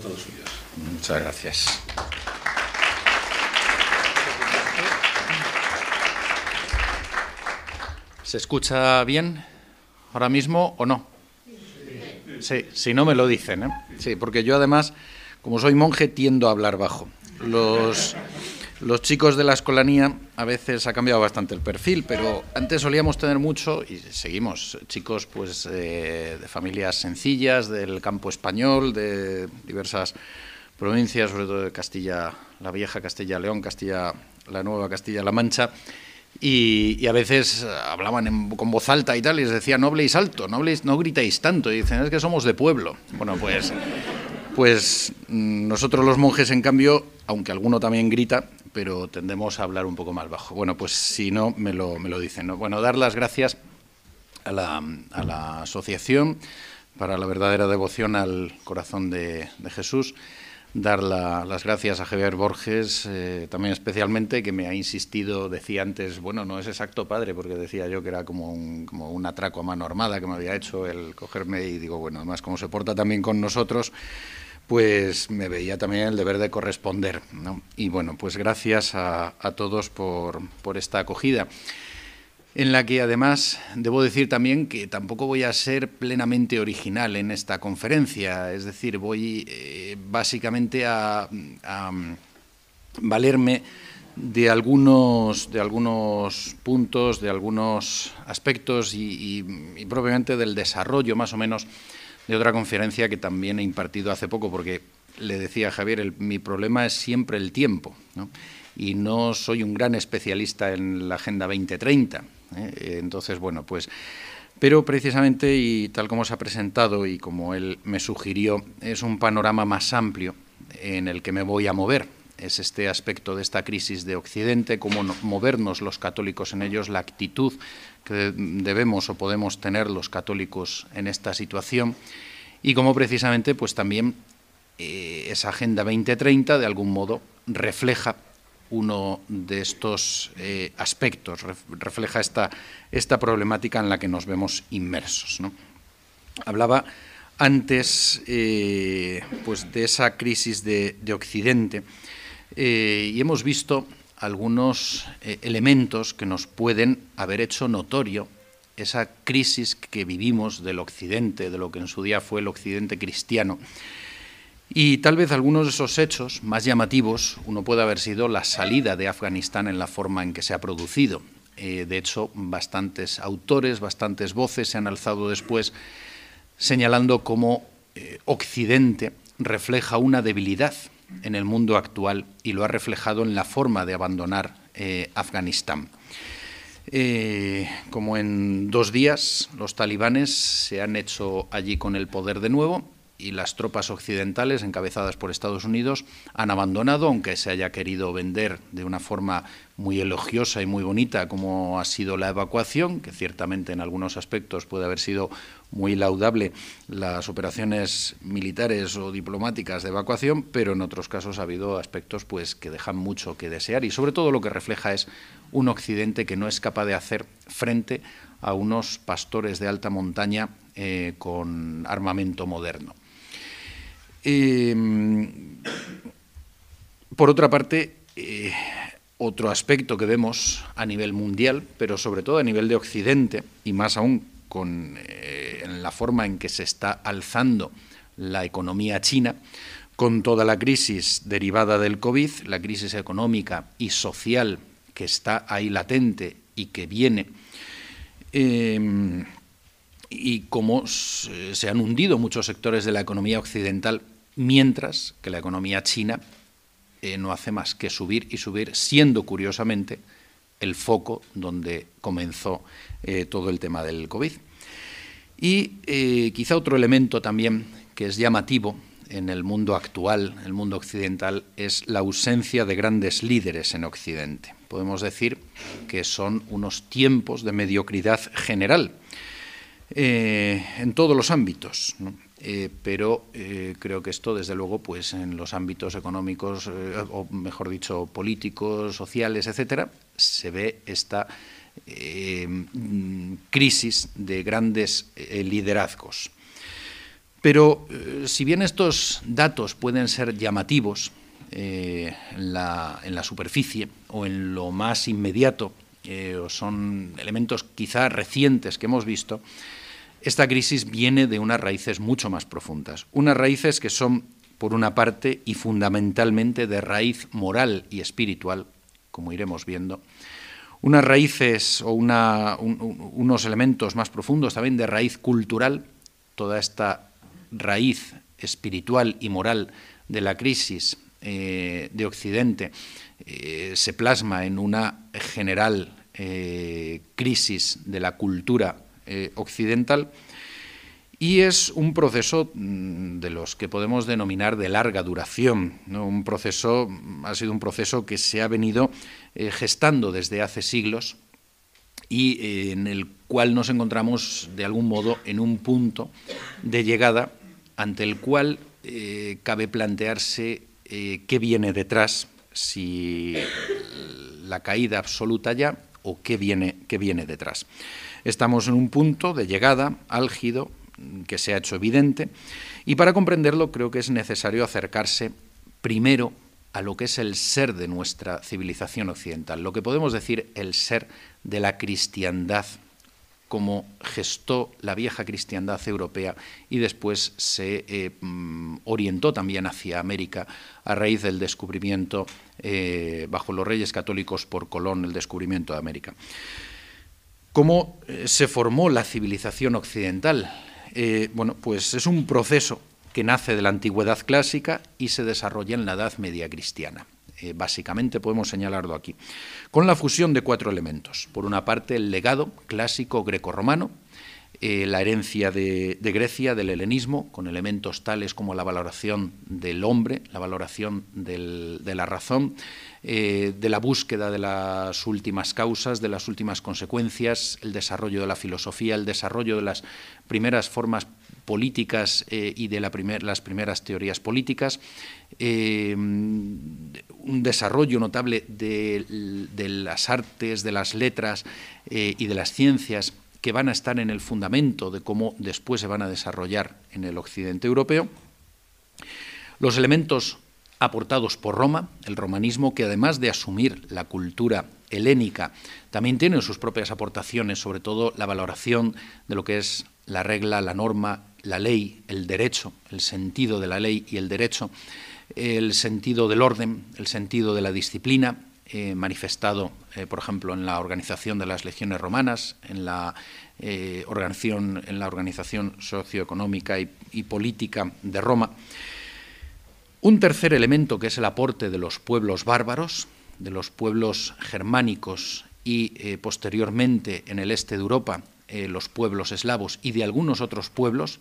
todos suyos. Muchas gracias. ¿Se escucha bien ahora mismo o no? Sí, si no me lo dicen, ¿eh? Sí, porque yo además, como soy monje, tiendo a hablar bajo. Los chicos de la escolanía a veces ha cambiado bastante el perfil, pero antes solíamos tener mucho, y seguimos, chicos pues de familias sencillas, del campo español, de diversas provincias, sobre todo de Castilla la Vieja, Castilla León, Castilla la Nueva, Castilla-La Mancha, y a veces hablaban con voz alta y tal, y les decía, no habléis alto, no gritéis tanto, y dicen, es que somos de pueblo. Bueno, pues nosotros los monjes, en cambio, aunque alguno también grita, pero tendemos a hablar un poco más bajo. Bueno, pues si no, me lo dicen, ¿no? Bueno, dar las gracias a la asociación para la verdadera devoción al corazón de Jesús, dar las gracias a Javier Borges, también especialmente, que me ha insistido, decía antes, bueno, no es exacto, padre, porque decía yo que era como un atraco a mano armada que me había hecho el cogerme, y digo, bueno, además como se porta también con nosotros, pues me veía también el deber de corresponder, ¿no? Y bueno, pues gracias a todos por esta acogida, en la que además debo decir también que tampoco voy a ser plenamente original en esta conferencia, es decir, voy básicamente a valerme de algunos puntos, de algunos aspectos y propiamente del desarrollo más o menos de otra conferencia que también he impartido hace poco, porque le decía a Javier, mi problema es siempre el tiempo, ¿no? Y no soy un gran especialista en la Agenda 2030. Entonces, bueno, pues, pero precisamente, y tal como se ha presentado y como él me sugirió, es un panorama más amplio en el que me voy a mover. Es este aspecto de esta crisis de Occidente, cómo movernos los católicos en ellos, la actitud que debemos o podemos tener los católicos en esta situación, y cómo precisamente pues también esa Agenda 2030 de algún modo refleja uno de estos aspectos, refleja esta problemática en la que nos vemos inmersos, ¿no? Hablaba antes pues de esa crisis de Occidente, y hemos visto algunos elementos que nos pueden haber hecho notorio esa crisis que vivimos del Occidente, de lo que en su día fue el Occidente cristiano. Y tal vez algunos de esos hechos más llamativos, uno puede haber sido la salida de Afganistán en la forma en que se ha producido. De hecho, bastantes autores, bastantes voces se han alzado después señalando cómo Occidente refleja una debilidad en el mundo actual, y lo ha reflejado en la forma de abandonar Afganistán. Como en 2 días los talibanes se han hecho allí con el poder de nuevo, y las tropas occidentales, encabezadas por Estados Unidos, han abandonado, aunque se haya querido vender de una forma muy elogiosa y muy bonita como ha sido la evacuación, que ciertamente en algunos aspectos puede haber sido muy laudable las operaciones militares o diplomáticas de evacuación, pero en otros casos ha habido aspectos pues que dejan mucho que desear, y sobre todo lo que refleja es un Occidente que no es capaz de hacer frente a unos pastores de alta montaña con armamento moderno. Por otra parte, otro aspecto que vemos a nivel mundial, pero sobre todo a nivel de Occidente, y más aún en la forma en que se está alzando la economía china, con toda la crisis derivada del COVID, la crisis económica y social que está ahí latente y que viene, y cómo se han hundido muchos sectores de la economía occidental, mientras que la economía china no hace más que subir y subir, siendo curiosamente el foco donde comenzó todo el tema del COVID. Y quizá otro elemento también que es llamativo en el mundo actual, el mundo occidental, es la ausencia de grandes líderes en Occidente. Podemos decir que son unos tiempos de mediocridad general en todos los ámbitos, ¿no? Pero creo que esto, desde luego, pues en los ámbitos económicos, o mejor dicho, políticos, sociales, etcétera, se ve esta crisis de grandes liderazgos. Pero si bien estos datos pueden ser llamativos en la superficie o en lo más inmediato, o son elementos quizá recientes que hemos visto, esta crisis viene de unas raíces mucho más profundas, unas raíces que son, por una parte, y fundamentalmente de raíz moral y espiritual, como iremos viendo, unas raíces o unos elementos más profundos también de raíz cultural. Toda esta raíz espiritual y moral de la crisis de Occidente se plasma en una general crisis de la cultura occidental, y es un proceso de los que podemos denominar de larga duración, ¿no? Ha sido un proceso que se ha venido gestando desde hace siglos y en el cual nos encontramos de algún modo en un punto de llegada ante el cual cabe plantearse qué viene detrás, si la caída absoluta ya o qué viene detrás. Estamos en un punto de llegada álgido que se ha hecho evidente, y para comprenderlo creo que es necesario acercarse primero a lo que es el ser de nuestra civilización occidental, lo que podemos decir el ser de la cristiandad, como gestó la vieja cristiandad europea y después se orientó también hacia América a raíz del descubrimiento bajo los Reyes Católicos por Colón, el descubrimiento de América. ¿Cómo se formó la civilización occidental? Bueno, pues es un proceso que nace de la antigüedad clásica y se desarrolla en la Edad Media cristiana. Básicamente podemos señalarlo aquí, con la fusión de 4 elementos. Por una parte, el legado clásico grecorromano, la herencia de Grecia, del helenismo, con elementos tales como la valoración del hombre, la valoración de la razón, de la búsqueda de las últimas causas, de las últimas consecuencias, el desarrollo de la filosofía, el desarrollo de las primeras formas políticas y de las primeras teorías políticas, un desarrollo notable de las artes, de las letras y de las ciencias, que van a estar en el fundamento de cómo después se van a desarrollar en el occidente europeo. Los elementos aportados por Roma, el romanismo, que además de asumir la cultura helénica, también tiene sus propias aportaciones, sobre todo la valoración de lo que es la regla, la norma, la ley, el derecho, el sentido de la ley y el derecho, el sentido del orden, el sentido de la disciplina, manifestado, por ejemplo, en la organización de las legiones romanas, en la organización socioeconómica y política de Roma. Un tercer elemento, que es el aporte de los pueblos bárbaros, de los pueblos germánicos y posteriormente en el este de Europa, los pueblos eslavos y de algunos otros pueblos,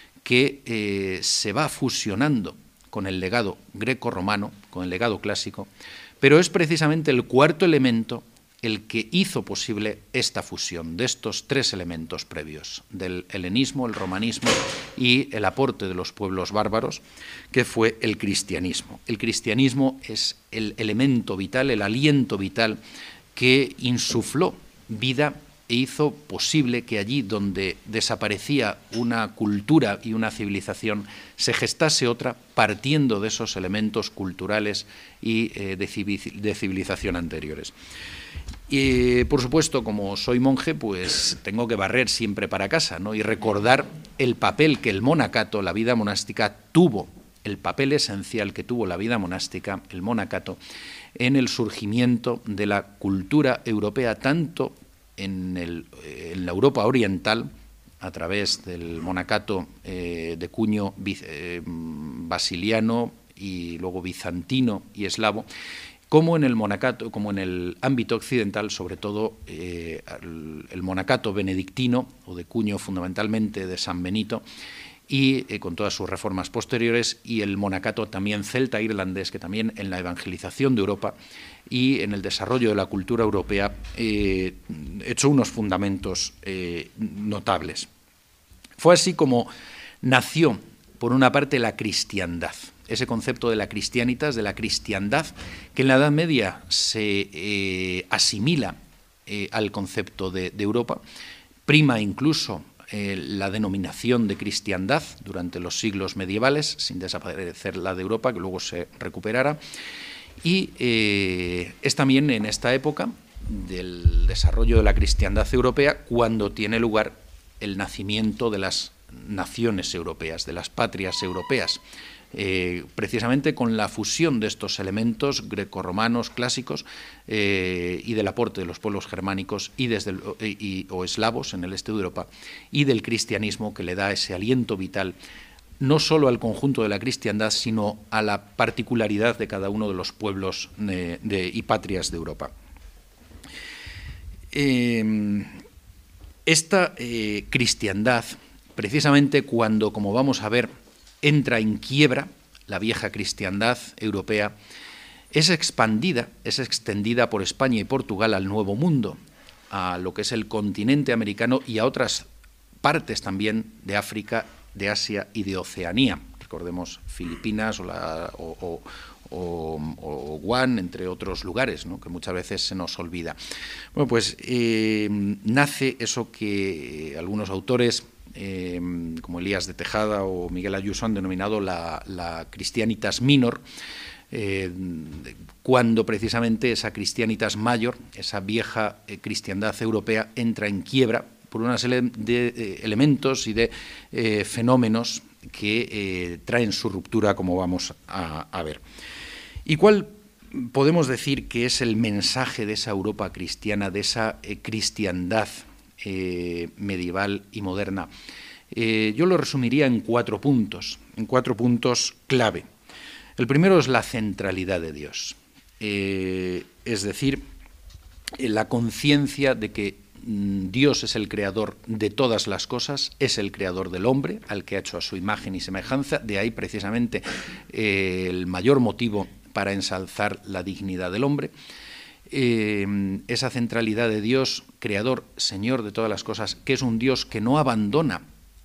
que se va fusionando con el legado greco-romano, con el legado clásico, pero es precisamente el cuarto elemento el que hizo posible esta fusión de estos 3 elementos previos, del helenismo, el romanismo y el aporte de los pueblos bárbaros, que fue el cristianismo. El cristianismo es el elemento vital, el aliento vital que insufló vida e hizo posible que allí donde desaparecía una cultura y una civilización se gestase otra, partiendo de esos elementos culturales y de civilización anteriores. Y, por supuesto, como soy monje, pues tengo que barrer siempre para casa, ¿no? Y recordar el papel que el monacato, la vida monástica, tuvo, el papel esencial que tuvo la vida monástica, el monacato, en el surgimiento de la cultura europea, tanto en la Europa oriental, a través del monacato de cuño basiliano y luego bizantino y eslavo, como en el monacato, como en el ámbito occidental, sobre todo el monacato benedictino, o de cuño fundamentalmente de San Benito, y con todas sus reformas posteriores, y el monacato también celta irlandés, que también en la evangelización de Europa y en el desarrollo de la cultura europea echó unos fundamentos notables. Fue así como nació, por una parte, la cristiandad, ese concepto de la cristianitas, de la cristiandad, que en la Edad Media se asimila al concepto de Europa, prima incluso la denominación de cristiandad durante los siglos medievales, sin desaparecer la de Europa, que luego se recuperara. Y es también en esta época del desarrollo de la cristiandad europea cuando tiene lugar el nacimiento de las naciones europeas, de las patrias europeas, precisamente con la fusión de estos elementos grecorromanos clásicos y del aporte de los pueblos germánicos o eslavos en el este de Europa, y del cristianismo, que le da ese aliento vital no solo al conjunto de la cristiandad, sino a la particularidad de cada uno de los pueblos y patrias de Europa. Esta cristiandad, precisamente cuando, como vamos a ver, entra en quiebra, la vieja cristiandad europea, es extendida por España y Portugal al Nuevo Mundo, a lo que es el continente americano y a otras partes también de África, de Asia y de Oceanía. Recordemos Filipinas o Guam, entre otros lugares, ¿no?, que muchas veces se nos olvida. Bueno, pues nace eso que algunos autores, como Elías de Tejada o Miguel Ayuso, han denominado la Christianitas Minor, cuando precisamente esa Christianitas Mayor, esa vieja cristiandad europea, entra en quiebra por una serie de elementos y de fenómenos que traen su ruptura, como vamos a ver. ¿Y cuál podemos decir que es el mensaje de esa Europa cristiana, de esa cristiandad medieval y moderna? Yo lo resumiría en 4 puntos clave. El primero es la centralidad de Dios, es decir, la conciencia de que Dios es el creador de todas las cosas, es el creador del hombre, al que ha hecho a su imagen y semejanza. De ahí precisamente el mayor motivo para ensalzar la dignidad del hombre. Esa centralidad de Dios, creador, señor de todas las cosas, que es un Dios que no abandona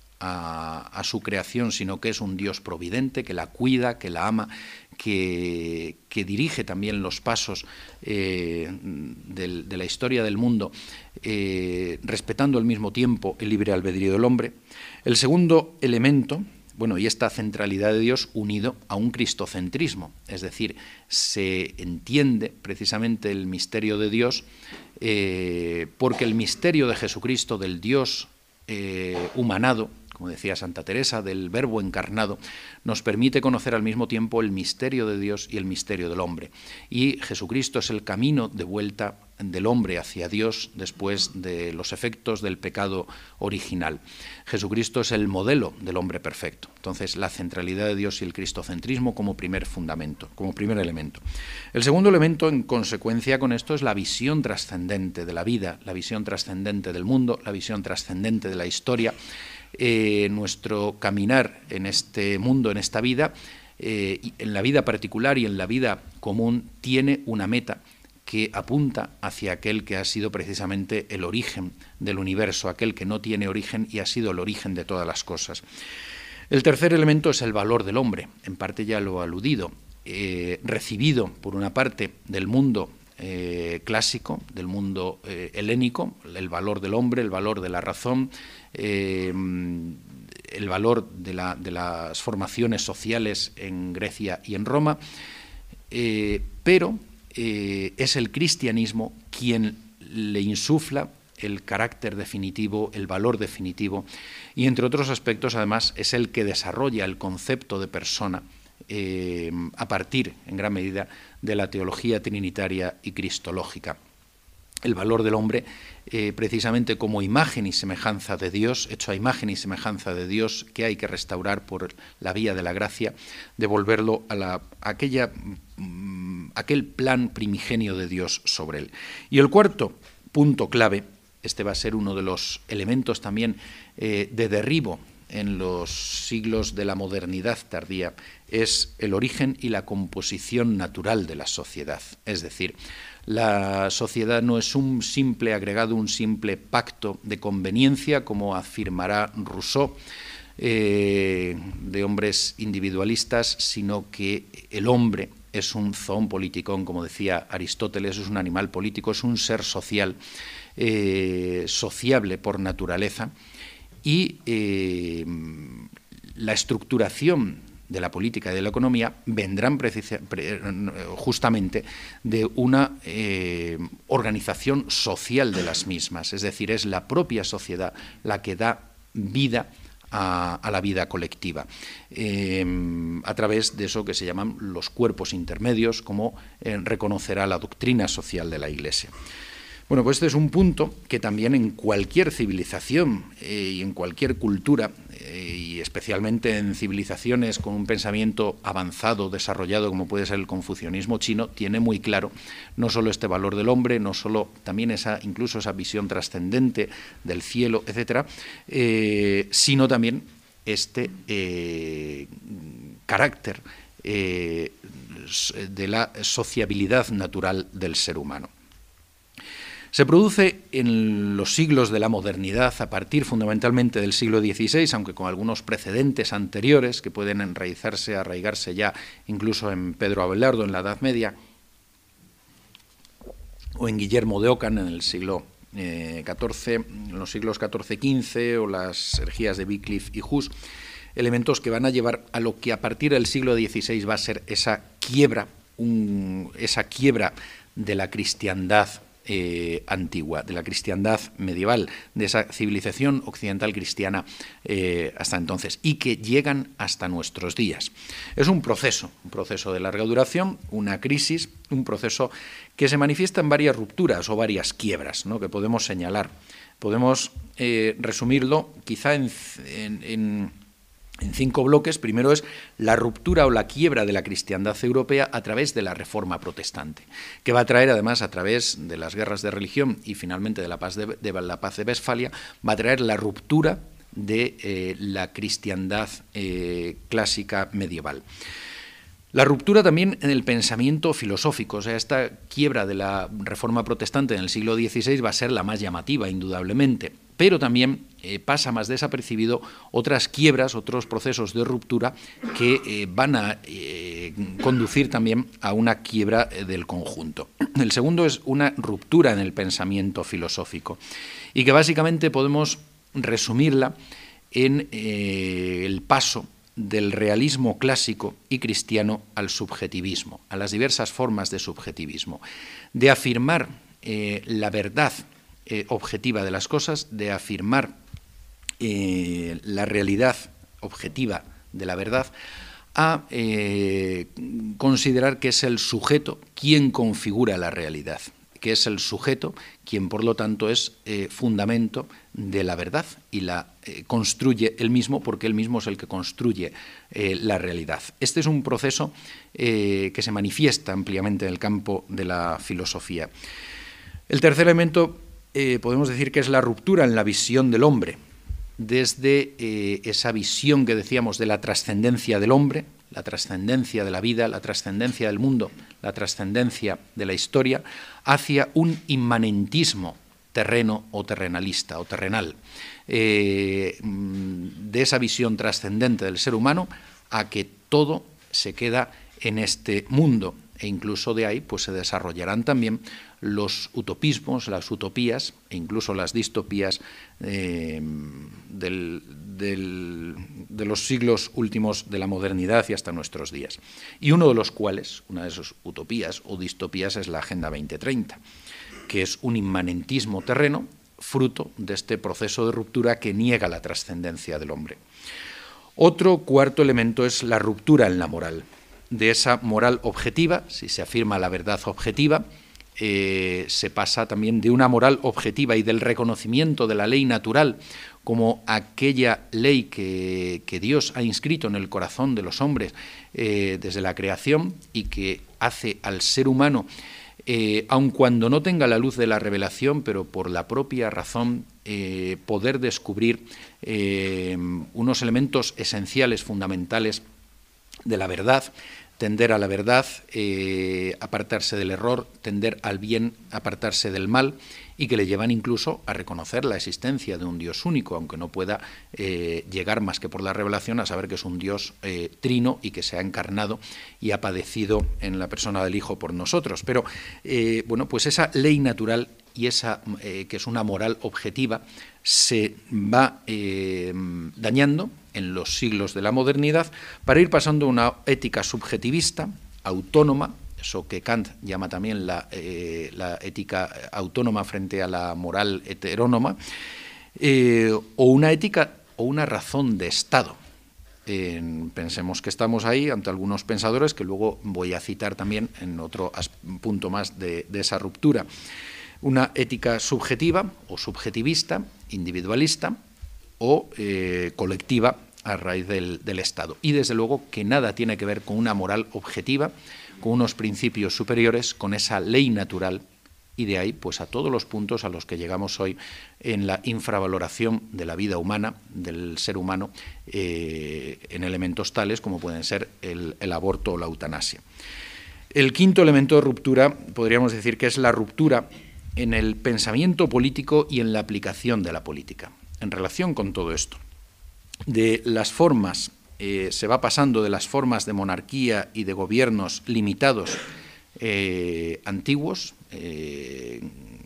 a su creación, sino que es un Dios providente, que la cuida, que la ama, que dirige también los pasos de la historia del mundo, respetando al mismo tiempo el libre albedrío del hombre. El segundo elemento, y esta centralidad de Dios unido a un cristocentrismo, es decir, se entiende precisamente el misterio de Dios porque el misterio de Jesucristo, del Dios humanado, como decía Santa Teresa, del Verbo encarnado, nos permite conocer al mismo tiempo el misterio de Dios y el misterio del hombre. Y Jesucristo es el camino de vuelta del hombre hacia Dios después de los efectos del pecado original. Jesucristo es el modelo del hombre perfecto. Entonces, la centralidad de Dios y el cristocentrismo como primer fundamento, como primer elemento. El segundo elemento, en consecuencia con esto, es la visión trascendente de la vida, la visión trascendente del mundo, la visión trascendente de la historia. Nuestro caminar en este mundo, en esta vida, en la vida particular y en la vida común, tiene una meta que apunta hacia aquel que ha sido precisamente el origen del universo, aquel que no tiene origen y ha sido el origen de todas las cosas. El tercer elemento es el valor del hombre, en parte ya lo he aludido, recibido por una parte del mundo clásico, del mundo helénico, el valor del hombre, el valor de la razón, el valor de las formaciones sociales en Grecia y en Roma, pero es el cristianismo quien le insufla el carácter definitivo, el valor definitivo, y entre otros aspectos, además, es el que desarrolla el concepto de persona a partir, en gran medida, de la teología trinitaria y cristológica. El valor del hombre, precisamente como imagen y semejanza de Dios, hecho a imagen y semejanza de Dios, que hay que restaurar por la vía de la gracia, devolverlo a aquel plan primigenio de Dios sobre él. Y el cuarto punto clave, este va a ser uno de los elementos también de derribo en los siglos de la modernidad tardía, es el origen y la composición natural de la sociedad. Es decir, la sociedad no es un simple agregado, un simple pacto de conveniencia, como afirmará Rousseau, de hombres individualistas, sino que el hombre es un zoon politikon, como decía Aristóteles, es un animal político, es un ser social, sociable por naturaleza, y la estructuración de la política y de la economía vendrán justamente de una organización social de las mismas, es decir, es la propia sociedad la que da vida a la vida colectiva, a través de eso que se llaman los cuerpos intermedios, como reconocerá la doctrina social de la Iglesia. Bueno, pues este es un punto que también en cualquier civilización y en cualquier cultura, y especialmente en civilizaciones con un pensamiento avanzado, desarrollado, como puede ser el confucianismo chino, tiene muy claro no solo este valor del hombre, no solo también incluso esa visión trascendente del cielo, etcétera, sino también este carácter de la sociabilidad natural del ser humano. Se produce en los siglos de la modernidad, a partir fundamentalmente del siglo XVI, aunque con algunos precedentes anteriores que pueden arraigarse ya incluso en Pedro Abelardo en la Edad Media, o en Guillermo de Ockham en el siglo XIV, en los siglos XIV-XV, o las herejías de Wycliffe y Hus, elementos que van a llevar a lo que a partir del siglo XVI va a ser esa quiebra de la cristiandad antigua, de la cristiandad medieval, de esa civilización occidental cristiana hasta entonces, y que llegan hasta nuestros días. Es un proceso de larga duración, una crisis, un proceso que se manifiesta en varias rupturas o varias quiebras, ¿no?, que podemos señalar. Podemos resumirlo quizá en 5 bloques. Primero es la ruptura o la quiebra de la cristiandad europea a través de la Reforma protestante, que va a traer, además, a través de las guerras de religión y finalmente de la paz de Westfalia, va a traer la ruptura de la cristiandad clásica medieval. La ruptura también en el pensamiento filosófico, o sea, esta quiebra de la Reforma protestante en el siglo XVI va a ser la más llamativa, indudablemente, pero también pasa más desapercibido otras quiebras, otros procesos de ruptura que van a conducir también a una quiebra del conjunto. El segundo es una ruptura en el pensamiento filosófico y que básicamente podemos resumirla en el paso del realismo clásico y cristiano al subjetivismo, a las diversas formas de subjetivismo, de afirmar la verdad objetiva de las cosas, de afirmar la realidad objetiva de la verdad, a considerar que es el sujeto quien configura la realidad, que es el sujeto quien, por lo tanto, es fundamento de la verdad y la construye él mismo, porque él mismo es el que construye la realidad. Este es un proceso que se manifiesta ampliamente en el campo de la filosofía. El tercer elemento podemos decir que es la ruptura en la visión del hombre, desde esa visión que decíamos de la trascendencia del hombre, la trascendencia de la vida, la trascendencia del mundo, la trascendencia de la historia, hacia un inmanentismo terreno o terrenalista o terrenal, de esa visión trascendente del ser humano a que todo se queda en este mundo, e incluso de ahí pues se desarrollarán también los utopismos, las utopías e incluso las distopías de los siglos últimos de la modernidad y hasta nuestros días. Y una de esas utopías o distopías es la Agenda 2030, que es un inmanentismo terreno fruto de este proceso de ruptura que niega la trascendencia del hombre. Otro cuarto elemento es la ruptura en la moral, de esa moral objetiva, si se afirma la verdad objetiva, se pasa también de una moral objetiva y del reconocimiento de la ley natural como aquella ley que Dios ha inscrito en el corazón de los hombres desde la creación y que hace al ser humano, aun cuando no tenga la luz de la revelación, pero por la propia razón, poder descubrir unos elementos esenciales, fundamentales de la verdad, tender a la verdad, apartarse del error, tender al bien, apartarse del mal, y que le llevan incluso a reconocer la existencia de un Dios único, aunque no pueda llegar más que por la revelación a saber que es un Dios trino y que se ha encarnado y ha padecido en la persona del Hijo por nosotros. Pero, bueno, pues esa ley natural y esa que es una moral objetiva, se va dañando en los siglos de la modernidad para ir pasando a una ética subjetivista, autónoma, eso que Kant llama también la ética autónoma frente a la moral heterónoma, o una ética o una razón de Estado. Pensemos que estamos ahí ante algunos pensadores que luego voy a citar también en otro punto más de esa ruptura. Una ética subjetiva o subjetivista, individualista o colectiva a raíz del Estado. Y desde luego que nada tiene que ver con una moral objetiva, con unos principios superiores, con esa ley natural, y de ahí pues a todos los puntos a los que llegamos hoy en la infravaloración de la vida humana, del ser humano, en elementos tales como pueden ser el aborto o la eutanasia. El quinto elemento de ruptura podríamos decir que es la ruptura en el pensamiento político y en la aplicación de la política. En relación con todo esto, de las formas, se va pasando de las formas de monarquía y de gobiernos limitados antiguos, de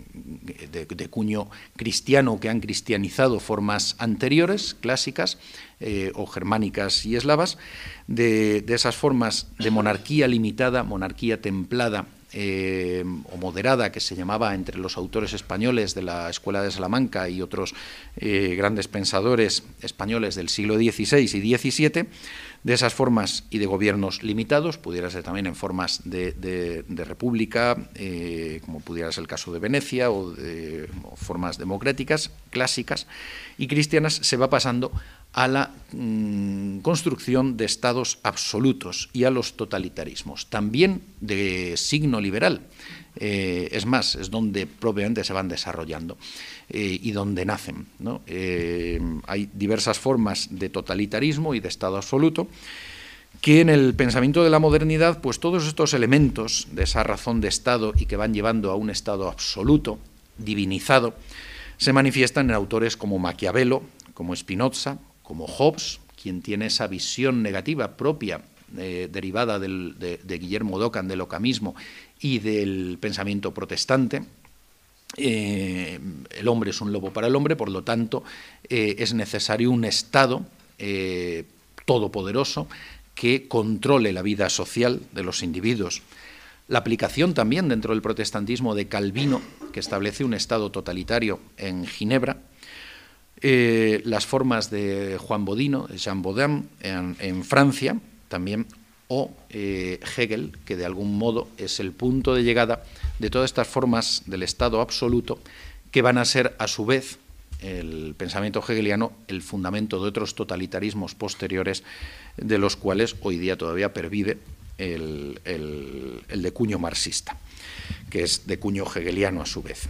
cuño cristiano, que han cristianizado formas anteriores, clásicas o germánicas y eslavas, de esas formas de monarquía limitada, monarquía templada o moderada, que se llamaba entre los autores españoles de la Escuela de Salamanca y otros grandes pensadores españoles del siglo XVI y XVII, de esas formas y de gobiernos limitados, pudiera ser también en formas de república, como pudiera ser el caso de Venecia, o formas democráticas, clásicas y cristianas, se va pasando a la construcción de estados absolutos y a los totalitarismos, también de signo liberal. Es más, es donde propiamente se van desarrollando y donde nacen, ¿no? Hay diversas formas de totalitarismo y de estado absoluto que en el pensamiento de la modernidad, pues todos estos elementos de esa razón de Estado y que van llevando a un estado absoluto, divinizado, se manifiestan en autores como Maquiavelo, como Spinoza, como Hobbes, quien tiene esa visión negativa propia derivada de Guillermo d'Ockham, del ocamismo y del pensamiento protestante. El hombre es un lobo para el hombre, por lo tanto, es necesario un Estado todopoderoso que controle la vida social de los individuos. La aplicación también dentro del protestantismo de Calvino, que establece un Estado totalitario en Ginebra, las formas de Juan Bodino, de Jean Bodin, en Francia también, o Hegel, que de algún modo es el punto de llegada de todas estas formas del Estado absoluto, que van a ser a su vez, el pensamiento hegeliano, el fundamento de otros totalitarismos posteriores, de los cuales hoy día todavía pervive el de cuño marxista, que es de cuño hegeliano a su vez.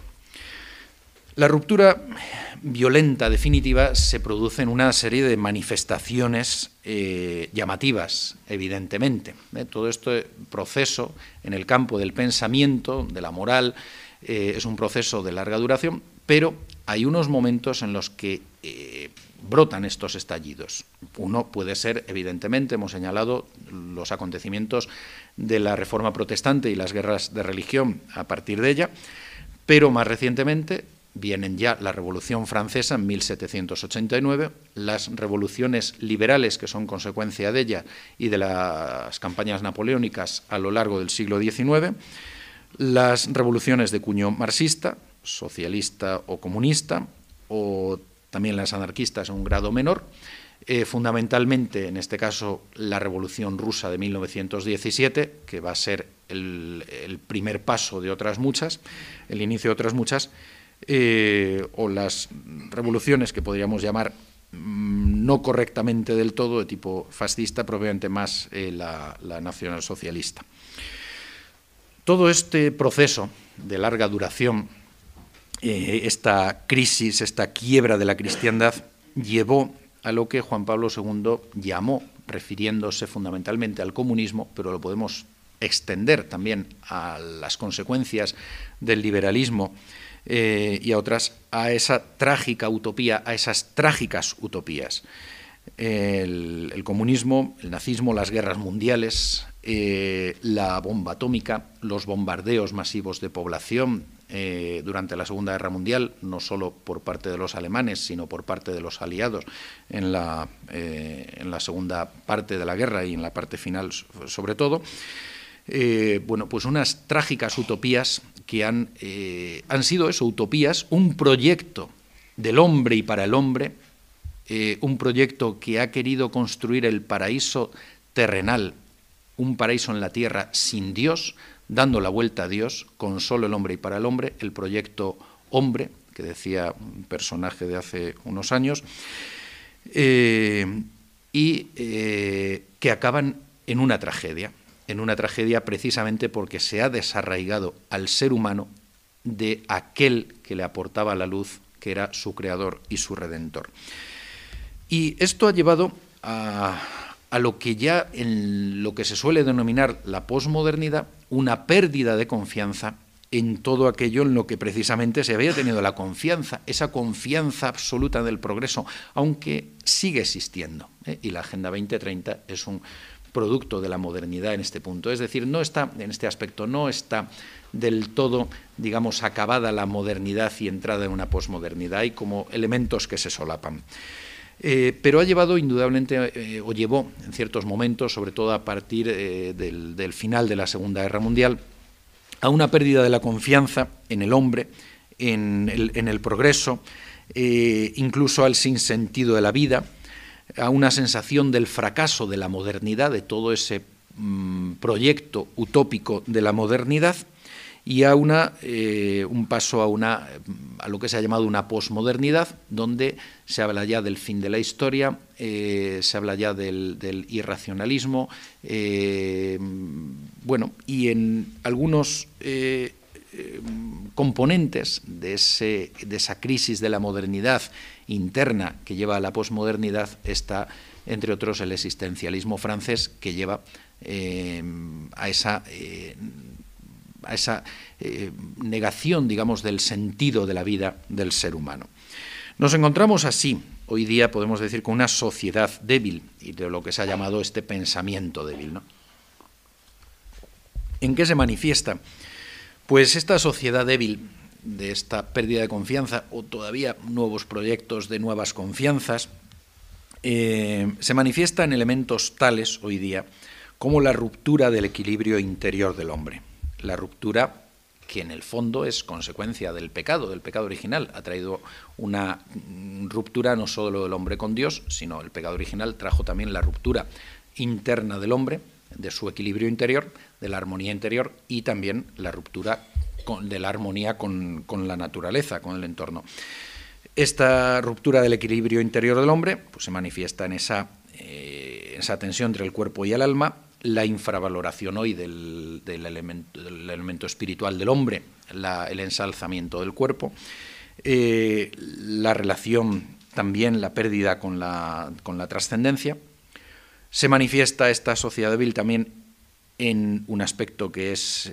La ruptura violenta definitiva se produce en una serie de manifestaciones llamativas, evidentemente. Todo este proceso en el campo del pensamiento, de la moral, es un proceso de larga duración, pero hay unos momentos en los que brotan estos estallidos. Uno puede ser, evidentemente, hemos señalado los acontecimientos de la Reforma Protestante y las guerras de religión a partir de ella, pero más recientemente vienen ya la Revolución Francesa en 1789, las revoluciones liberales que son consecuencia de ella y de las campañas napoleónicas a lo largo del siglo XIX, las revoluciones de cuño marxista, socialista o comunista, o también las anarquistas a un grado menor, fundamentalmente, en este caso, la Revolución Rusa de 1917, que va a ser el primer paso de otras muchas, el inicio de otras muchas, o las revoluciones que podríamos llamar no correctamente del todo, de tipo fascista, probablemente más la nacionalsocialista. Todo este proceso de larga duración, esta crisis, esta quiebra de la cristiandad, llevó a lo que Juan Pablo II llamó, refiriéndose fundamentalmente al comunismo, pero lo podemos extender también a las consecuencias del liberalismo y a otras, a esa trágica utopía, a esas trágicas utopías. el comunismo, el nazismo, las guerras mundiales, la bomba atómica, los bombardeos masivos de población durante la Segunda Guerra Mundial, no solo por parte de los alemanes, sino por parte de los aliados en la segunda parte de la guerra y en la parte final sobre todo. Bueno, pues unas trágicas utopías que han sido eso, utopías, un proyecto del hombre y para el hombre, un proyecto que ha querido construir el paraíso terrenal, un paraíso en la tierra sin Dios, dando la vuelta a Dios, con solo el hombre y para el hombre, el proyecto hombre, que decía un personaje de hace unos años, y que acaban en una tragedia precisamente porque se ha desarraigado al ser humano de aquel que le aportaba la luz, que era su creador y su redentor. Y esto ha llevado a lo que ya en lo que se suele denominar la posmodernidad, una pérdida de confianza en todo aquello en lo que precisamente se había tenido la confianza, esa confianza absoluta del progreso, aunque sigue existiendo, y la Agenda 2030 es un producto de la modernidad en este punto, es decir, no está, en este aspecto, no está del todo, digamos, acabada la modernidad y entrada en una posmodernidad, hay como elementos que se solapan. Pero ha llevado indudablemente, o llevó en ciertos momentos, sobre todo a partir del final de la Segunda Guerra Mundial, a una pérdida de la confianza en el hombre, en el progreso, incluso al sinsentido de la vida, a una sensación del fracaso de la modernidad, de todo ese proyecto utópico de la modernidad, y a un paso a lo que se ha llamado una posmodernidad, donde se habla ya del fin de la historia, se habla ya del irracionalismo, bueno, y en algunos componentes de esa crisis de la modernidad interna que lleva a la posmodernidad está, entre otros, el existencialismo francés, que lleva a esa negación, digamos, del sentido de la vida del ser humano. Nos encontramos así, hoy día podemos decir, con una sociedad débil y de lo que se ha llamado este pensamiento débil, ¿no? ¿En qué se manifiesta? Pues esta sociedad débil, de esta pérdida de confianza o todavía nuevos proyectos de nuevas confianzas, se manifiesta en elementos tales hoy día como la ruptura del equilibrio interior del hombre. La ruptura que en el fondo es consecuencia del pecado original. Ha traído una ruptura no solo del hombre con Dios, sino el pecado original trajo también la ruptura interna del hombre, de su equilibrio interior, de la armonía interior y también la ruptura de la armonía con la naturaleza, con el entorno. Esta ruptura del equilibrio interior del hombre pues, se manifiesta en esa tensión entre el cuerpo y el alma, la infravaloración hoy del elemento espiritual del hombre, el ensalzamiento del cuerpo, la relación también, la pérdida con la trascendencia. Se manifiesta esta sociedad débil también en un aspecto que es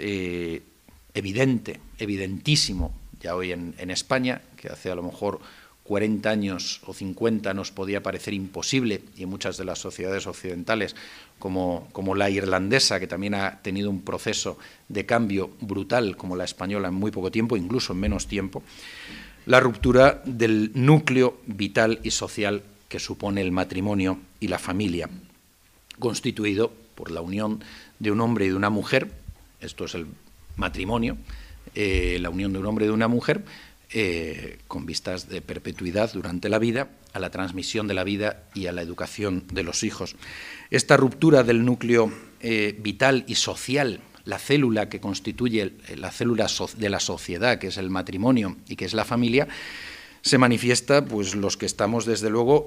evidentísimo ya hoy en España, que hace a lo mejor 40 años o 50 nos podía parecer imposible, y en muchas de las sociedades occidentales, como la irlandesa, que también ha tenido un proceso de cambio brutal, como la española, en muy poco tiempo, incluso en menos tiempo, la ruptura del núcleo vital y social que supone el matrimonio y la familia, constituido por la unión de un hombre y de una mujer. Esto es el matrimonio, la unión de un hombre y de una mujer, con vistas de perpetuidad durante la vida, a la transmisión de la vida y a la educación de los hijos. Esta ruptura del núcleo vital y social, la célula que constituye la célula de la sociedad, que es el matrimonio y que es la familia, se manifiesta, pues los que estamos desde luego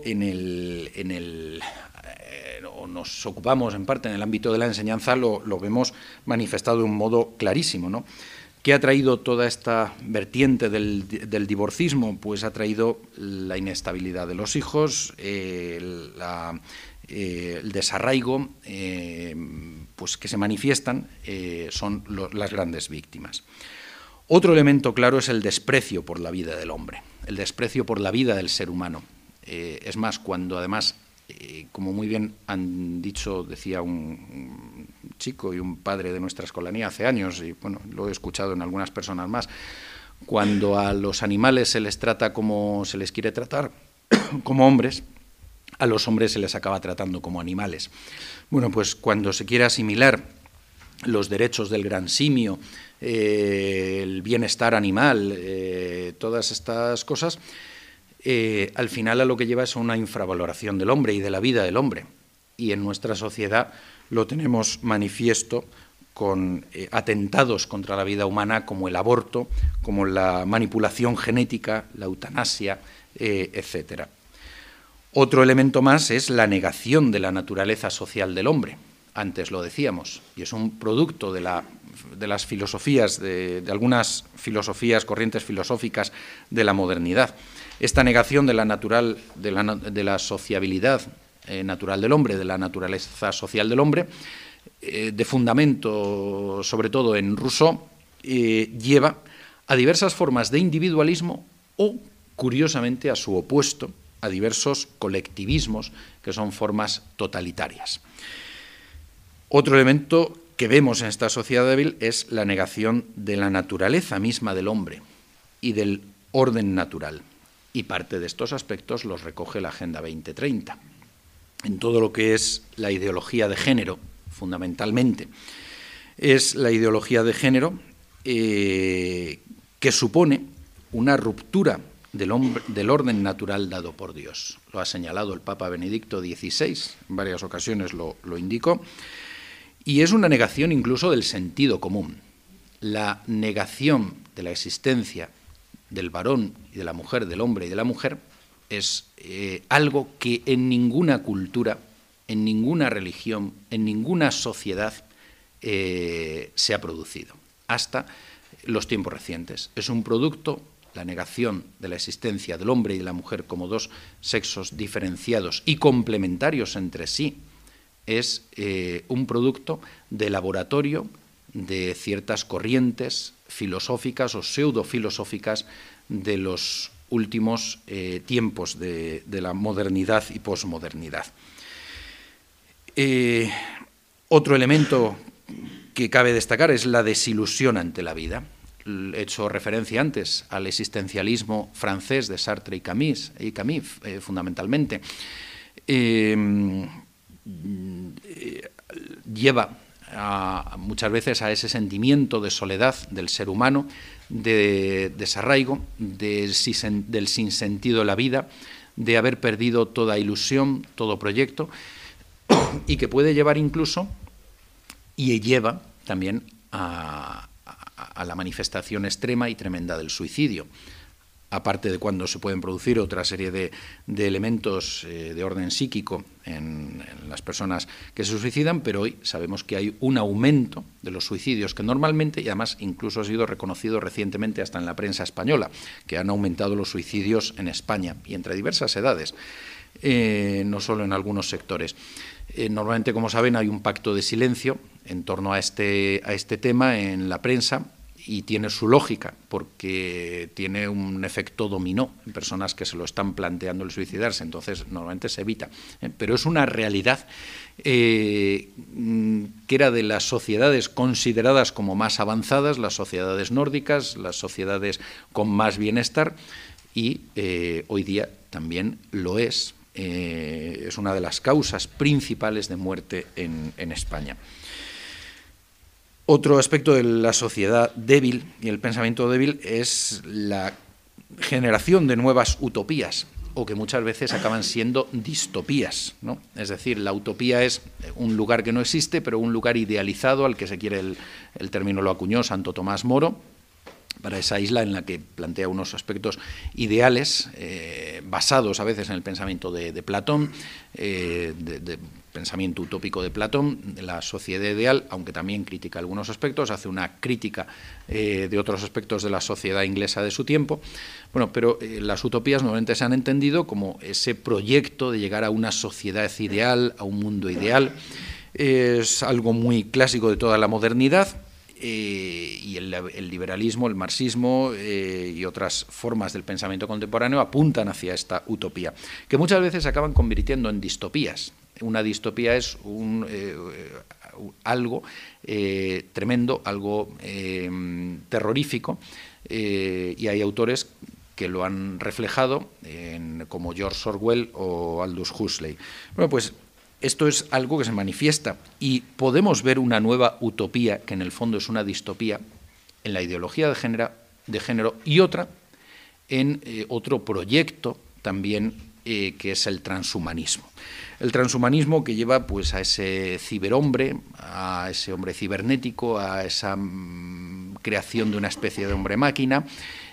o nos ocupamos en parte en el ámbito de la enseñanza, lo vemos manifestado de un modo clarísimo, ¿no? ¿Qué ha traído toda esta vertiente del divorcismo? Pues ha traído la inestabilidad de los hijos, el desarraigo, pues que se manifiestan, son las grandes víctimas. Otro elemento claro es el desprecio por la vida del hombre, el desprecio por la vida del ser humano. Es más, cuando además como muy bien han dicho, decía un chico y un padre de nuestra escolanía hace años, y bueno, lo he escuchado en algunas personas más, cuando a los animales se les trata como se les quiere tratar, como hombres, a los hombres se les acaba tratando como animales. Bueno, pues cuando se quiere asimilar los derechos del gran simio, el bienestar animal, todas estas cosas, al final a lo que lleva es a una infravaloración del hombre y de la vida del hombre. Y en nuestra sociedad lo tenemos manifiesto con atentados contra la vida humana como el aborto, como la manipulación genética, la eutanasia, etcétera. Otro elemento más es la negación de la naturaleza social del hombre. Antes lo decíamos, y es un producto de las filosofías, de algunas filosofías, corrientes filosóficas de la modernidad. Esta negación de la sociabilidad natural del hombre, de la naturaleza social del hombre, de fundamento sobre todo en Rousseau, lleva a diversas formas de individualismo o, curiosamente, a su opuesto, a diversos colectivismos que son formas totalitarias. Otro elemento que vemos en esta sociedad débil es la negación de la naturaleza misma del hombre y del orden natural. Y parte de estos aspectos los recoge la Agenda 2030. En todo lo que es la ideología de género, fundamentalmente, es la ideología de género que supone una ruptura del orden natural dado por Dios. Lo ha señalado el Papa Benedicto XVI, en varias ocasiones lo indicó, y es una negación incluso del sentido común. La negación de la existencia del varón y de la mujer, del hombre y de la mujer, es algo que en ninguna cultura, en ninguna religión, en ninguna sociedad se ha producido, hasta los tiempos recientes. Es un producto, la negación de la existencia del hombre y de la mujer como dos sexos diferenciados y complementarios entre sí, es un producto de laboratorio de ciertas corrientes filosóficas o pseudofilosóficas de los últimos tiempos de la modernidad y posmodernidad. Otro elemento que cabe destacar es la desilusión ante la vida. He hecho referencia antes al existencialismo francés de Sartre y Camus, fundamentalmente. Lleva muchas veces a ese sentimiento de soledad del ser humano, de desarraigo, del sinsentido de la vida, de haber perdido toda ilusión, todo proyecto, y que puede llevar incluso, y lleva también a la manifestación extrema y tremenda del suicidio, aparte de cuando se pueden producir otra serie de elementos de orden psíquico en las personas que se suicidan, pero hoy sabemos que hay un aumento de los suicidios que normalmente, y además incluso ha sido reconocido recientemente hasta en la prensa española, que han aumentado los suicidios en España y entre diversas edades, no solo en algunos sectores. Normalmente, como saben, hay un pacto de silencio en torno a este tema en la prensa, y tiene su lógica, porque tiene un efecto dominó en personas que se lo están planteando el suicidarse, entonces normalmente se evita. Pero es una realidad que era de las sociedades consideradas como más avanzadas, las sociedades nórdicas, las sociedades con más bienestar, y hoy día también lo es. Es una de las causas principales de muerte en España. Otro aspecto de la sociedad débil y el pensamiento débil es la generación de nuevas utopías, o que muchas veces acaban siendo distopías, ¿no? Es decir, la utopía es un lugar que no existe, pero un lugar idealizado al que se quiere, el término lo acuñó Santo Tomás Moro, para esa isla en la que plantea unos aspectos ideales, basados a veces en el pensamiento de Platón, de pensamiento utópico de Platón, la sociedad ideal, aunque también critica algunos aspectos, hace una crítica de otros aspectos de la sociedad inglesa de su tiempo. Bueno, pero las utopías normalmente se han entendido como ese proyecto de llegar a una sociedad ideal, a un mundo ideal. Es algo muy clásico de toda la modernidad, y el liberalismo, el marxismo y otras formas del pensamiento contemporáneo apuntan hacia esta utopía, que muchas veces se acaban convirtiendo en distopías. Una distopía es algo tremendo, algo terrorífico, y hay autores que lo han reflejado, como George Orwell o Aldous Huxley. Bueno, pues esto es algo que se manifiesta y podemos ver una nueva utopía, que en el fondo es una distopía, en la ideología de género y otra en otro proyecto también, que es el transhumanismo. El transhumanismo que lleva pues a ese ciberhombre, a ese hombre cibernético, a esa creación de una especie de hombre-máquina,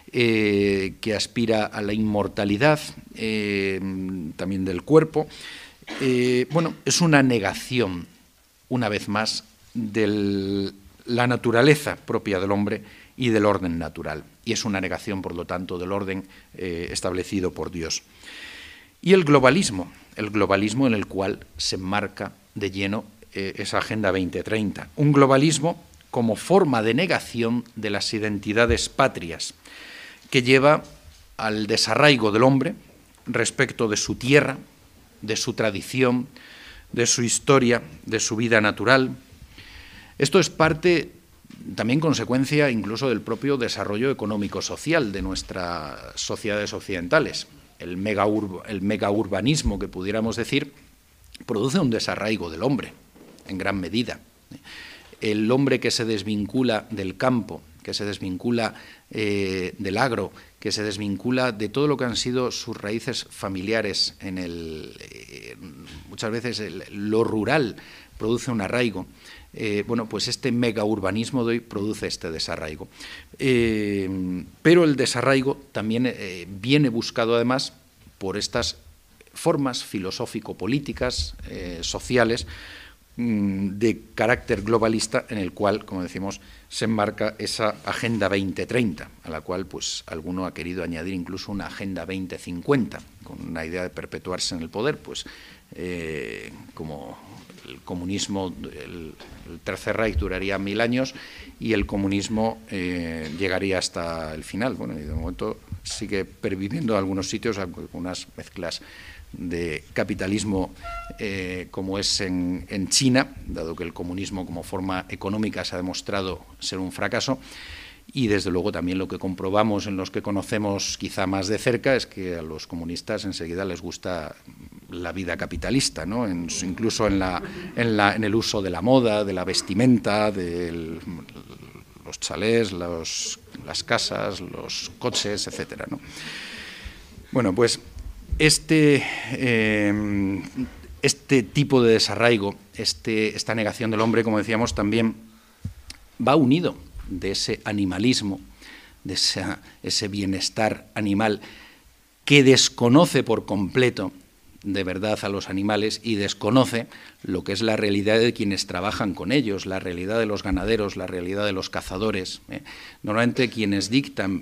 que aspira a la inmortalidad también del cuerpo. Bueno, es una negación, una vez más, de la naturaleza propia del hombre y del orden natural. Y es una negación, por lo tanto, del orden establecido por Dios. Y el globalismo en el cual se enmarca de lleno esa Agenda 2030. Un globalismo como forma de negación de las identidades patrias, que lleva al desarraigo del hombre respecto de su tierra, de su tradición, de su historia, de su vida natural. Esto es parte, también consecuencia incluso del propio desarrollo económico-social de nuestras sociedades occidentales. El megaurbanismo, que pudiéramos decir, produce un desarraigo del hombre, en gran medida. El hombre que se desvincula del campo, que se desvincula del agro, que se desvincula de todo lo que han sido sus raíces familiares, muchas veces lo rural produce un arraigo. Bueno, pues este megaurbanismo de hoy produce este desarraigo. Pero el desarraigo también viene buscado además por estas formas filosófico-políticas, sociales, de carácter globalista, en el cual, como decimos, se enmarca esa Agenda 2030, a la cual pues alguno ha querido añadir incluso una Agenda 2050, con una idea de perpetuarse en el poder, pues como el comunismo, el Tercer Reich duraría 1000 años y el comunismo llegaría hasta el final. Bueno, y de momento sigue perviviendo en algunos sitios algunas mezclas de capitalismo como es en China, dado que el comunismo como forma económica se ha demostrado ser un fracaso. Y desde luego también lo que comprobamos en los que conocemos quizá más de cerca es que a los comunistas enseguida les gusta la vida capitalista, ¿no? Incluso en el uso de la moda, de la vestimenta, de los chalés, las casas, los coches, etcétera, ¿no? Bueno, pues este tipo de desarraigo, esta negación del hombre, como decíamos, también va unido de ese animalismo, de ese bienestar animal que desconoce por completo de verdad a los animales y desconoce lo que es la realidad de quienes trabajan con ellos, la realidad de los ganaderos, la realidad de los cazadores. Normalmente quienes dictan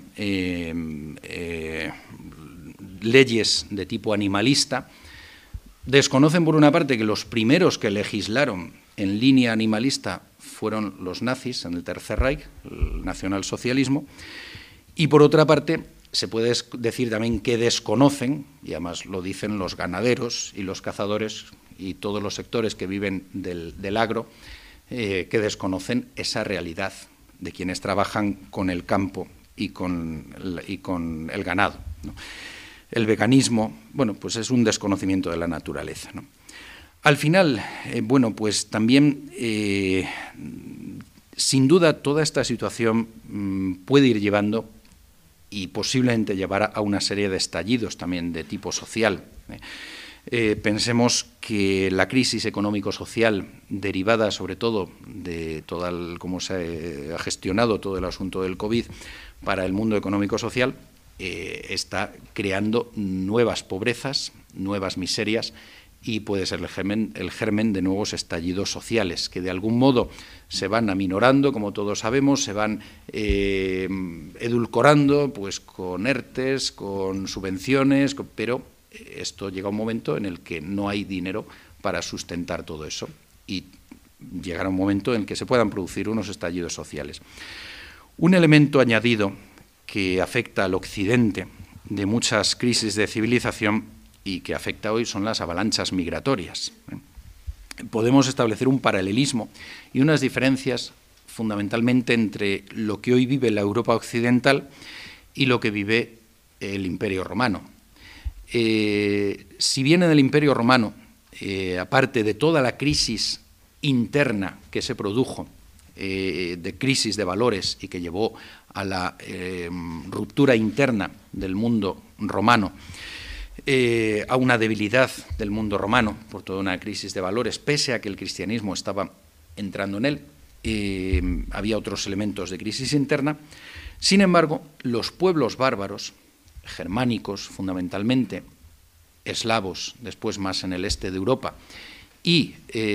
leyes de tipo animalista desconocen, por una parte, que los primeros que legislaron en línea animalista fueron los nazis en el Tercer Reich, el nacionalsocialismo, y por otra parte se puede decir también que desconocen, y además lo dicen los ganaderos y los cazadores y todos los sectores que viven del agro, que desconocen esa realidad de quienes trabajan con el campo y con el ganado, ¿no? El veganismo, bueno, pues es un desconocimiento de la naturaleza, ¿no? Al final, bueno, pues también, sin duda, toda esta situación puede ir llevando y posiblemente llevará a una serie de estallidos también de tipo social. Pensemos que la crisis económico-social derivada sobre todo de cómo se ha gestionado todo el asunto del COVID para el mundo económico-social está creando nuevas pobrezas, nuevas miserias, y puede ser el germen de nuevos estallidos sociales que de algún modo se van aminorando, como todos sabemos, se van edulcorando pues con ERTES, con subvenciones, pero esto llega a un momento en el que no hay dinero para sustentar todo eso y llegará un momento en que se puedan producir unos estallidos sociales. Un elemento añadido que afecta al occidente de muchas crisis de civilización y que afecta hoy son las avalanchas migratorias. Podemos establecer un paralelismo y unas diferencias fundamentalmente entre lo que hoy vive la Europa occidental y lo que vive el Imperio Romano. Si bien en el Imperio Romano, aparte de toda la crisis interna que se produjo, de crisis de valores y que llevó a la ruptura interna del mundo romano, a una debilidad del mundo romano por toda una crisis de valores, pese a que el cristianismo estaba entrando en él, había otros elementos de crisis interna. Sin embargo, los pueblos bárbaros, germánicos fundamentalmente, eslavos, después más en el este de Europa, y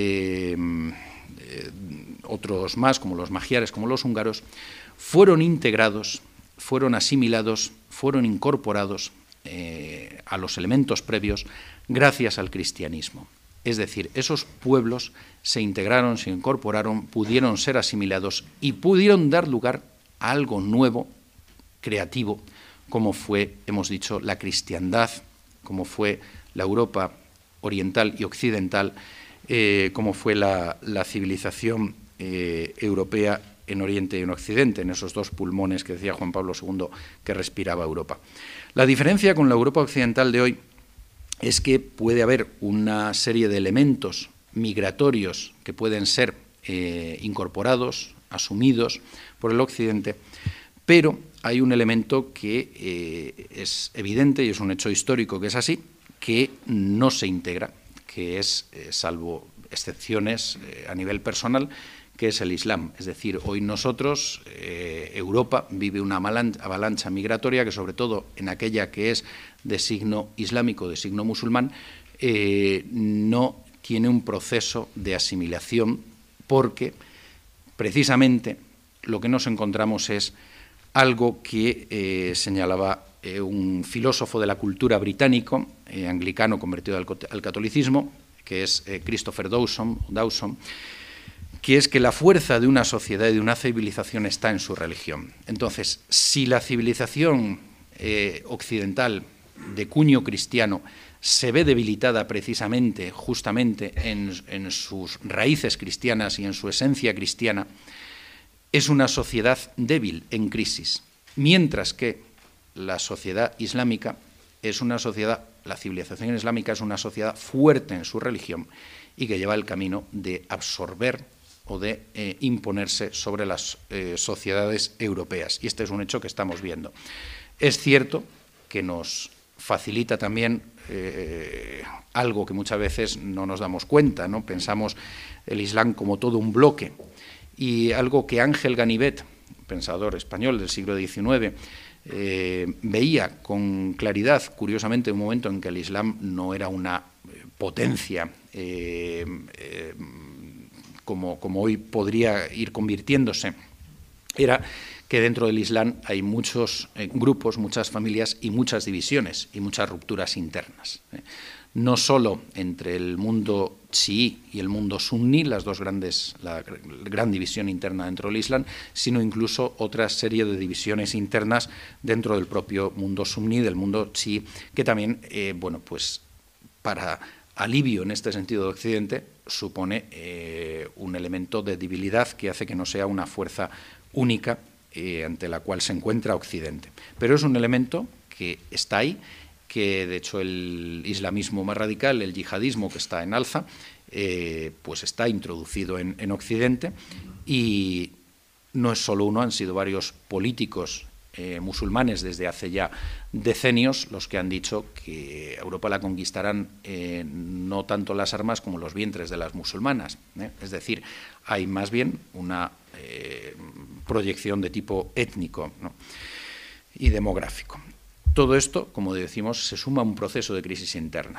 otros más, como los magiares, como los húngaros, fueron integrados, fueron asimilados, fueron incorporados a los elementos previos gracias al cristianismo. Es decir, esos pueblos se integraron, se incorporaron, pudieron ser asimilados y pudieron dar lugar a algo nuevo, creativo, como fue, hemos dicho, la cristiandad, como fue la Europa oriental y occidental, como fue la civilización europea en Oriente y en Occidente, en esos dos pulmones que decía Juan Pablo II que respiraba Europa. La diferencia con la Europa occidental de hoy es que puede haber una serie de elementos migratorios que pueden ser incorporados, asumidos por el Occidente, pero hay un elemento que es evidente y es un hecho histórico que es así, que no se integra, que es, salvo excepciones a nivel personal, que es el Islam. Es decir, hoy nosotros, Europa, vive una avalancha migratoria que, sobre todo en aquella que es de signo islámico, de signo musulmán, no tiene un proceso de asimilación porque, precisamente, lo que nos encontramos es algo que señalaba un filósofo de la cultura británico, anglicano convertido al catolicismo, que es Christopher Dawson, que es que la fuerza de una sociedad y de una civilización está en su religión. Entonces, si la civilización occidental de cuño cristiano se ve debilitada precisamente, justamente en sus raíces cristianas y en su esencia cristiana, es una sociedad débil, en crisis, mientras que la sociedad islámica es una sociedad, la civilización islámica es una sociedad fuerte en su religión y que lleva el camino de absorber o de imponerse sobre las sociedades europeas. Y este es un hecho que estamos viendo. Es cierto que nos facilita también algo que muchas veces no nos damos cuenta, ¿no? Pensamos el Islam como todo un bloque, y algo que Ángel Ganivet, pensador español del siglo XIX, veía con claridad, curiosamente, en un momento en que el Islam no era una potencia como hoy podría ir convirtiéndose, era que dentro del Islam hay muchos grupos, muchas familias y muchas divisiones y muchas rupturas internas. No solo entre el mundo chií y el mundo suní, la gran división interna dentro del Islam, sino incluso otra serie de divisiones internas dentro del propio mundo suní, del mundo chií, que también, pues para alivio en este sentido de Occidente, supone un elemento de debilidad que hace que no sea una fuerza única ante la cual se encuentra Occidente. Pero es un elemento que está ahí, que de hecho el islamismo más radical, el yihadismo que está en alza, pues está introducido en Occidente, y no es solo uno, han sido varios políticos musulmanes desde hace ya decenios los que han dicho que Europa la conquistarán no tanto las armas como los vientres de las musulmanas. Es decir, hay más bien una proyección de tipo étnico, ¿no?, y demográfico. Todo esto, como decimos, se suma a un proceso de crisis interna.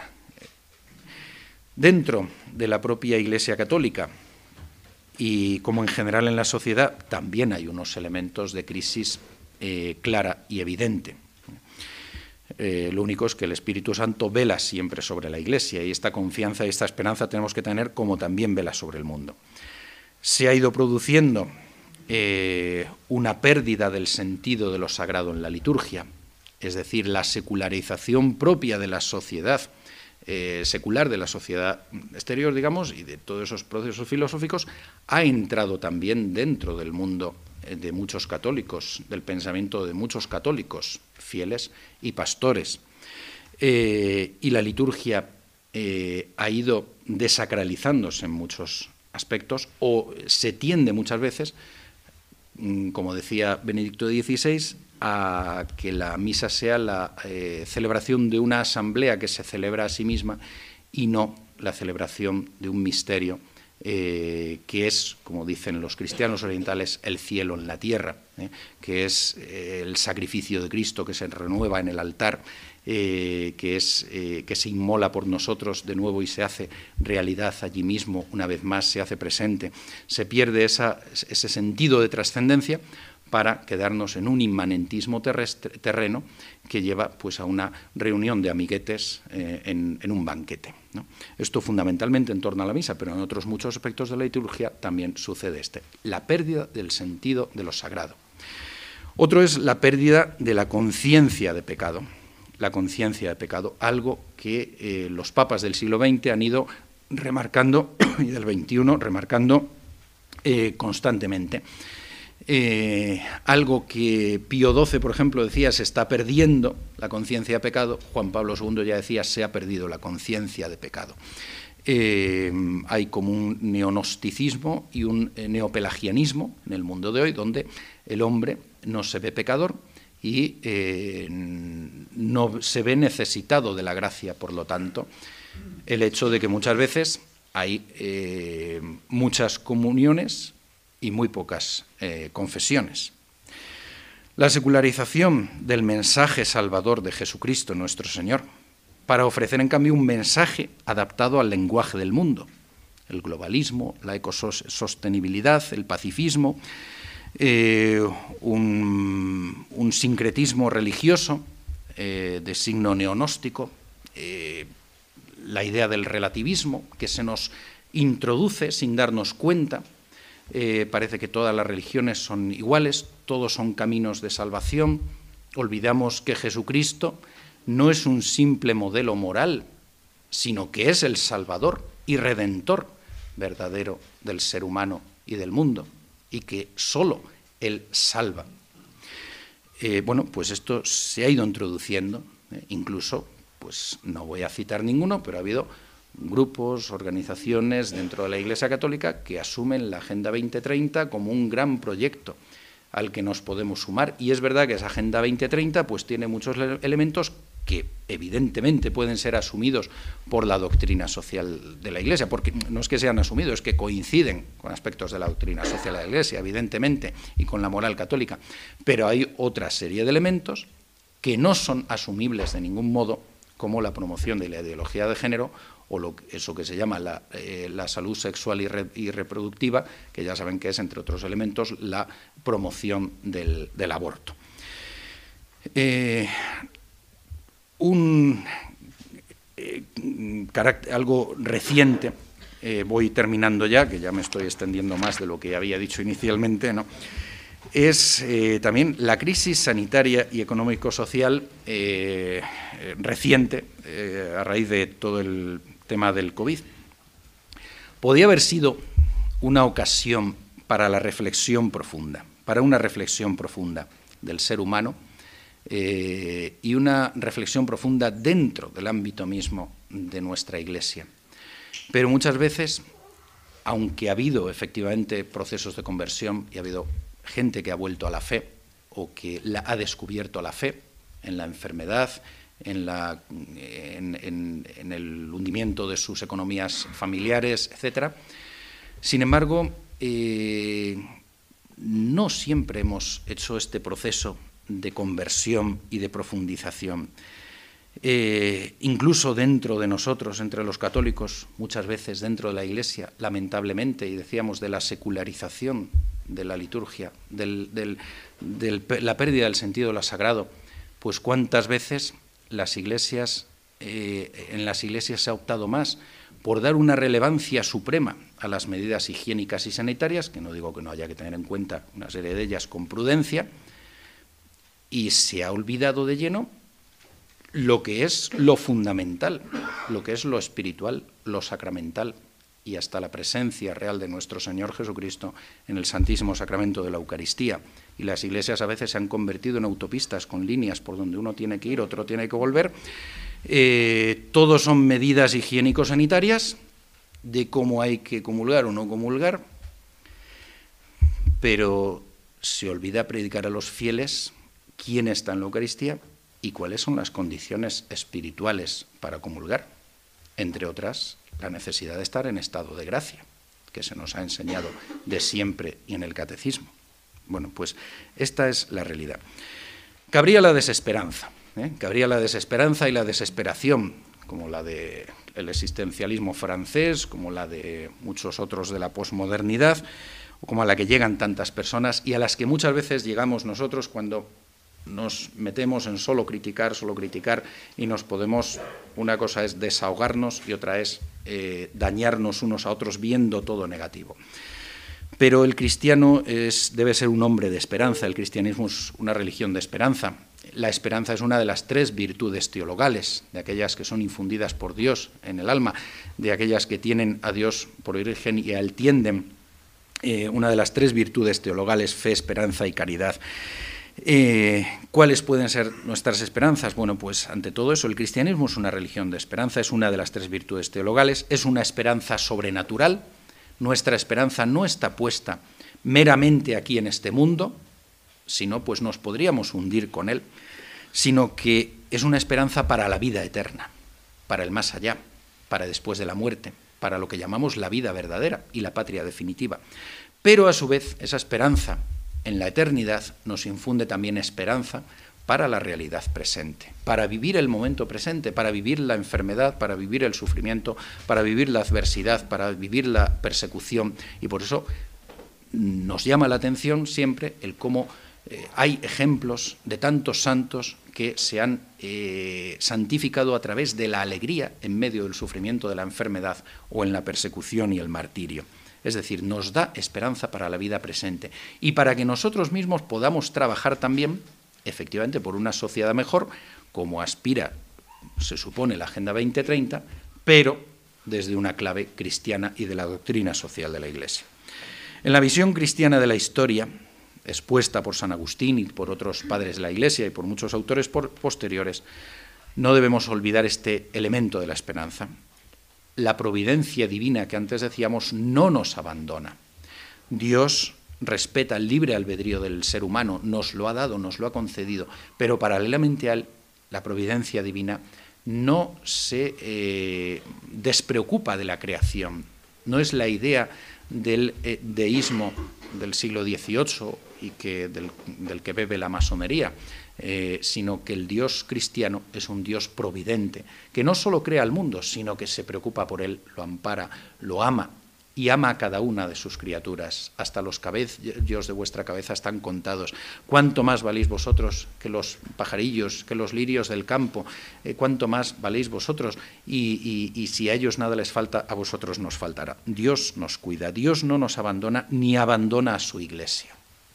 Dentro de la propia Iglesia Católica, y como en general en la sociedad, también hay unos elementos de crisis clara y evidente. Lo único es que el Espíritu Santo vela siempre sobre la Iglesia, y esta confianza y esta esperanza tenemos que tener, como también vela sobre el mundo. Se ha ido produciendo una pérdida del sentido de lo sagrado en la liturgia, es decir, la secularización propia de la sociedad secular, de la sociedad exterior, digamos, y de todos esos procesos filosóficos, ha entrado también dentro del mundo de muchos católicos, del pensamiento de muchos católicos, fieles y pastores. Y la liturgia ha ido desacralizándose en muchos aspectos, o se tiende muchas veces, como decía Benedicto XVI, a que la misa sea la celebración de una asamblea que se celebra a sí misma y no la celebración de un misterio que es, como dicen los cristianos orientales, el cielo en la tierra, que es el sacrificio de Cristo que se renueva en el altar, que se inmola por nosotros de nuevo y se hace realidad allí mismo, una vez más se hace presente. Se pierde ese sentido de trascendencia para quedarnos en un inmanentismo terreno que lleva pues, a una reunión de amiguetes en un banquete, ¿no? Esto fundamentalmente en torno a la misa, pero en otros muchos aspectos de la liturgia también sucede la pérdida del sentido de lo sagrado. Otro es la pérdida de la conciencia de pecado. La conciencia de pecado, algo que los papas del siglo XX han ido remarcando, y del XXI remarcando constantemente. Algo que Pío XII, por ejemplo, decía, se está perdiendo la conciencia de pecado. Juan Pablo II ya decía, se ha perdido la conciencia de pecado. Hay como un neognosticismo y un neopelagianismo en el mundo de hoy, donde el hombre no se ve pecador y no se ve necesitado de la gracia. Por lo tanto, el hecho de que muchas veces hay muchas comuniones y muy pocas confesiones. La secularización del mensaje salvador de Jesucristo nuestro Señor, para ofrecer en cambio un mensaje adaptado al lenguaje del mundo, el globalismo, la ecosostenibilidad, el pacifismo, un sincretismo religioso de signo neonóstico, la idea del relativismo que se nos introduce sin darnos cuenta. Parece que todas las religiones son iguales, todos son caminos de salvación. Olvidamos que Jesucristo no es un simple modelo moral, sino que es el Salvador y Redentor verdadero del ser humano y del mundo, y que solo Él salva. Bueno, pues esto se ha ido introduciendo, incluso, pues no voy a citar ninguno, pero ha habido grupos, organizaciones dentro de la Iglesia Católica que asumen la Agenda 2030 como un gran proyecto al que nos podemos sumar. Y es verdad que esa Agenda 2030 pues, tiene muchos elementos que evidentemente pueden ser asumidos por la doctrina social de la Iglesia, porque no es que sean asumidos, es que coinciden con aspectos de la doctrina social de la Iglesia, evidentemente, y con la moral católica. Pero hay otra serie de elementos que no son asumibles de ningún modo, como la promoción de la ideología de género o eso que se llama la salud sexual y reproductiva, que ya saben que es, entre otros elementos, la promoción del aborto. Algo reciente, voy terminando ya, que ya me estoy extendiendo más de lo que había dicho inicialmente, ¿no? Es también la crisis sanitaria y económico-social reciente, a raíz de todo el tema del COVID. Podía haber sido una ocasión para la reflexión profunda, para una reflexión profunda del ser humano y una reflexión profunda dentro del ámbito mismo de nuestra Iglesia. Pero muchas veces, aunque ha habido efectivamente procesos de conversión y ha habido gente que ha vuelto a la fe o que ha descubierto la fe en la enfermedad, en el hundimiento de sus economías familiares, etc. Sin embargo, no siempre hemos hecho este proceso de conversión y de profundización. Incluso dentro de nosotros, entre los católicos, muchas veces dentro de la Iglesia, lamentablemente, y decíamos de la secularización de la liturgia, la pérdida del sentido de lo sagrado, pues cuántas veces en las iglesias se ha optado más por dar una relevancia suprema a las medidas higiénicas y sanitarias, que no digo que no haya que tener en cuenta una serie de ellas con prudencia, y se ha olvidado de lleno lo que es lo fundamental, lo que es lo espiritual, lo sacramental, y hasta la presencia real de nuestro Señor Jesucristo en el Santísimo Sacramento de la Eucaristía. Y las iglesias a veces se han convertido en autopistas con líneas por donde uno tiene que ir, otro tiene que volver. Todos son medidas higiénico-sanitarias de cómo hay que comulgar o no comulgar, pero se olvida predicar a los fieles quién está en la Eucaristía y cuáles son las condiciones espirituales para comulgar, entre otras, la necesidad de estar en estado de gracia, que se nos ha enseñado de siempre y en el catecismo. Bueno, pues esta es la realidad. Cabría la desesperanza, cabría la desesperanza y la desesperación, como la del existencialismo francés, como la de muchos otros de la posmodernidad, o como a la que llegan tantas personas y a las que muchas veces llegamos nosotros cuando nos metemos en solo criticar, y nos podemos, una cosa es desahogarnos y otra es dañarnos unos a otros viendo todo negativo. Pero el cristiano debe ser un hombre de esperanza, el cristianismo es una religión de esperanza. La esperanza es una de las 3 virtudes teologales, de aquellas que son infundidas por Dios en el alma, de aquellas que tienen a Dios por origen y a Él tienden, una de las 3 virtudes teologales, fe, esperanza y caridad. ¿Cuáles pueden ser nuestras esperanzas? Bueno, pues ante todo eso, el cristianismo es una religión de esperanza, es una de las 3 virtudes teologales, es una esperanza sobrenatural. Nuestra esperanza no está puesta meramente aquí en este mundo, sino pues nos podríamos hundir con él, sino que es una esperanza para la vida eterna, para el más allá, para después de la muerte, para lo que llamamos la vida verdadera y la patria definitiva. Pero a su vez esa esperanza en la eternidad nos infunde también esperanza para la realidad presente, para vivir el momento presente, para vivir la enfermedad, para vivir el sufrimiento, para vivir la adversidad, para vivir la persecución. Y por eso nos llama la atención siempre el cómo hay ejemplos de tantos santos que se han santificado a través de la alegría en medio del sufrimiento de la enfermedad o en la persecución y el martirio. Es decir, nos da esperanza para la vida presente y para que nosotros mismos podamos trabajar también, efectivamente, por una sociedad mejor, como aspira, se supone, la Agenda 2030, pero desde una clave cristiana y de la doctrina social de la Iglesia. En la visión cristiana de la historia, expuesta por San Agustín y por otros padres de la Iglesia y por muchos autores posteriores, no debemos olvidar este elemento de la esperanza. La providencia divina que antes decíamos no nos abandona. Dios respeta el libre albedrío del ser humano, nos lo ha dado, nos lo ha concedido, pero paralelamente a él, la providencia divina no se despreocupa de la creación. No es la idea del deísmo del siglo XVIII y del que bebe la masonería, sino que el Dios cristiano es un Dios providente, que no solo crea al mundo, sino que se preocupa por él, lo ampara, lo ama, y ama a cada una de sus criaturas. Hasta los cabellos de vuestra cabeza están contados. ¿Cuánto más valéis vosotros que los pajarillos, que los lirios del campo? ¿Cuánto más valéis vosotros? Y si a ellos nada les falta, a vosotros nos faltará. Dios nos cuida, Dios no nos abandona ni abandona a su Iglesia.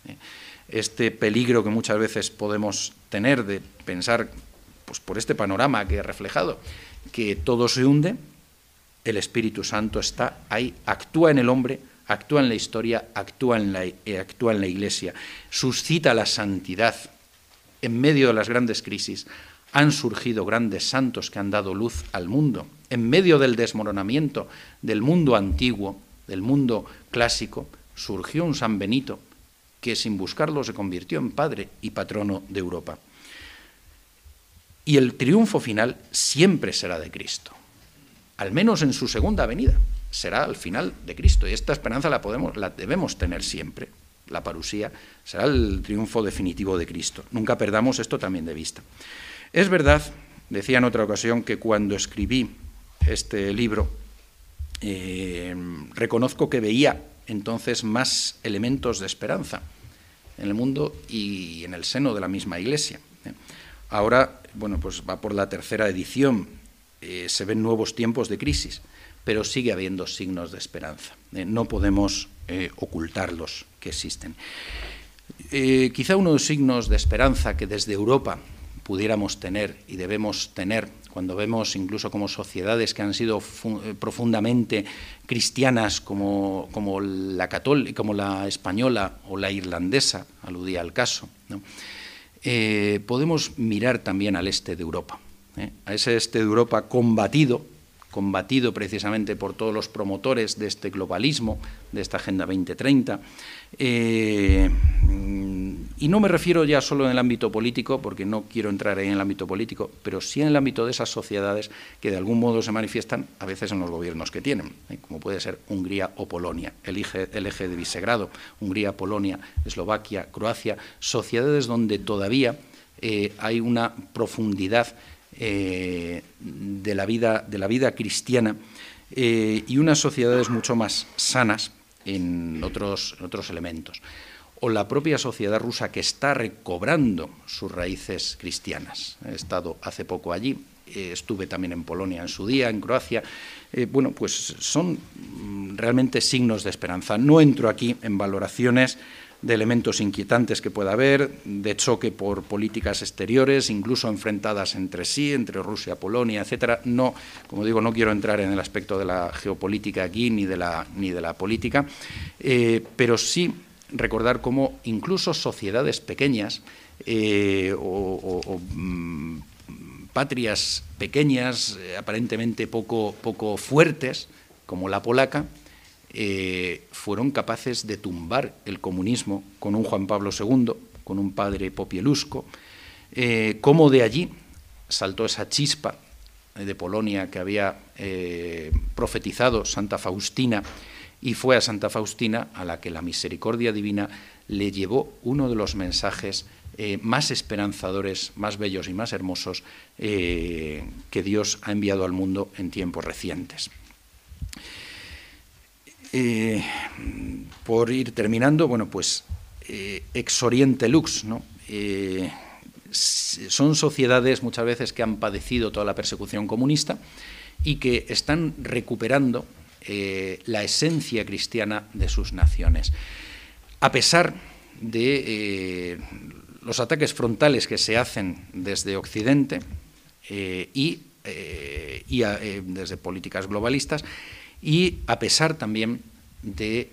Este peligro que muchas veces podemos tener de pensar, pues por este panorama que he reflejado, que todo se hunde, el Espíritu Santo está ahí, actúa en el hombre, actúa en la historia, actúa en la Iglesia, suscita la santidad. En medio de las grandes crisis han surgido grandes santos que han dado luz al mundo. En medio del desmoronamiento del mundo antiguo, del mundo clásico, surgió un San Benito que sin buscarlo se convirtió en padre y patrono de Europa. Y el triunfo final siempre será de Cristo. Al menos en su segunda venida, será al final de Cristo. Y esta esperanza la debemos tener siempre. La parusía será el triunfo definitivo de Cristo. Nunca perdamos esto también de vista. Es verdad, decía en otra ocasión, que cuando escribí este libro, reconozco que veía entonces más elementos de esperanza en el mundo y en el seno de la misma Iglesia. Ahora bueno, pues va por la tercera edición. Se ven nuevos tiempos de crisis, pero sigue habiendo signos de esperanza. No podemos ocultarlos, que existen. Quizá uno de los signos de esperanza que desde Europa pudiéramos tener y debemos tener, cuando vemos incluso como sociedades que han sido profundamente cristianas, como la católica, como la española o la irlandesa, aludía al caso, ¿no? Podemos mirar también al este de Europa, a ese este de Europa combatido precisamente por todos los promotores de este globalismo, de esta Agenda 2030. Y no me refiero ya solo en el ámbito político, porque no quiero entrar ahí en el ámbito político, pero sí en el ámbito de esas sociedades que de algún modo se manifiestan a veces en los gobiernos que tienen, como puede ser Hungría o Polonia, el eje de Visegrado, Hungría, Polonia, Eslovaquia, Croacia, sociedades donde todavía hay una profundidad de la vida cristiana y unas sociedades mucho más sanas en otros elementos. O la propia sociedad rusa, que está recobrando sus raíces cristianas. He estado hace poco allí, estuve también en Polonia en su día, en Croacia. Bueno, pues son realmente signos de esperanza. No entro aquí en valoraciones de elementos inquietantes que pueda haber, de choque por políticas exteriores, incluso enfrentadas entre sí, entre Rusia, Polonia, etcétera. No, como digo, no quiero entrar en el aspecto de la geopolítica aquí ni de la política, pero sí recordar cómo incluso sociedades pequeñas patrias pequeñas, aparentemente poco fuertes, como la polaca, fueron capaces de tumbar el comunismo con un Juan Pablo II, con un padre Popieluszko, cómo de allí saltó esa chispa de Polonia que había profetizado Santa Faustina, y fue a Santa Faustina a la que la misericordia divina le llevó uno de los mensajes más esperanzadores, más bellos y más hermosos que Dios ha enviado al mundo en tiempos recientes. Por ir terminando, bueno, pues ex oriente lux, ¿no? Son sociedades muchas veces que han padecido toda la persecución comunista y que están recuperando la esencia cristiana de sus naciones. A pesar de los ataques frontales que se hacen desde Occidente y desde políticas globalistas, y a pesar también de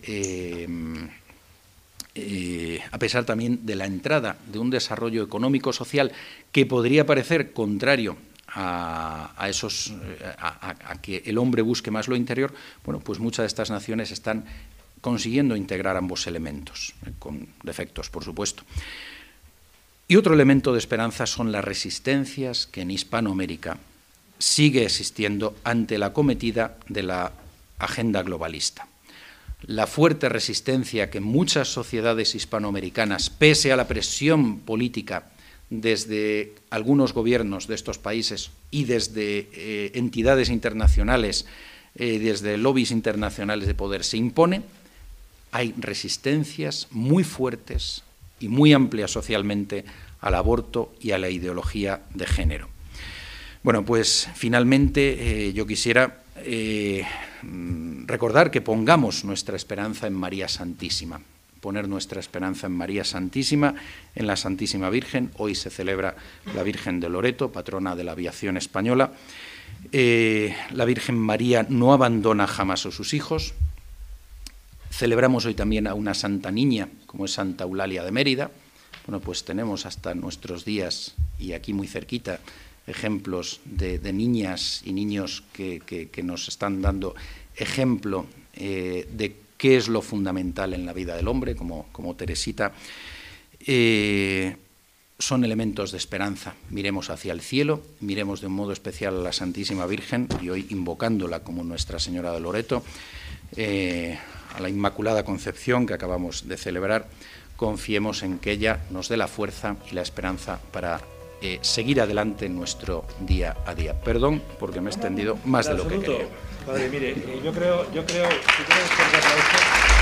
la entrada de un desarrollo económico-social que podría parecer contrario a que el hombre busque más lo interior, bueno, pues muchas de estas naciones están consiguiendo integrar ambos elementos, con defectos, por supuesto. Y otro elemento de esperanza son las resistencias que en Hispanoamérica sigue existiendo ante la acometida de la agenda globalista. La fuerte resistencia que muchas sociedades hispanoamericanas, pese a la presión política desde algunos gobiernos de estos países y desde entidades internacionales, desde lobbies internacionales de poder, se impone, hay resistencias muy fuertes y muy amplias socialmente al aborto y a la ideología de género. Bueno, pues finalmente yo quisiera recordar que pongamos nuestra esperanza en María Santísima, poner nuestra esperanza en María Santísima, en la Santísima Virgen. Hoy se celebra la Virgen de Loreto, patrona de la aviación española. La Virgen María no abandona jamás a sus hijos. Celebramos hoy también a una santa niña, como es Santa Eulalia de Mérida. Bueno, pues tenemos hasta nuestros días, y aquí muy cerquita, ejemplos de niñas y niños que nos están dando ejemplo de qué es lo fundamental en la vida del hombre, como Teresita. Son elementos de esperanza. Miremos hacia el cielo, miremos de un modo especial a la Santísima Virgen, y hoy invocándola como Nuestra Señora de Loreto, a la Inmaculada Concepción que acabamos de celebrar. Confiemos en que ella nos dé la fuerza y la esperanza para seguir adelante en nuestro día a día. Perdón porque me he extendido más de lo que quería. Padre, mire, yo creo, si quieres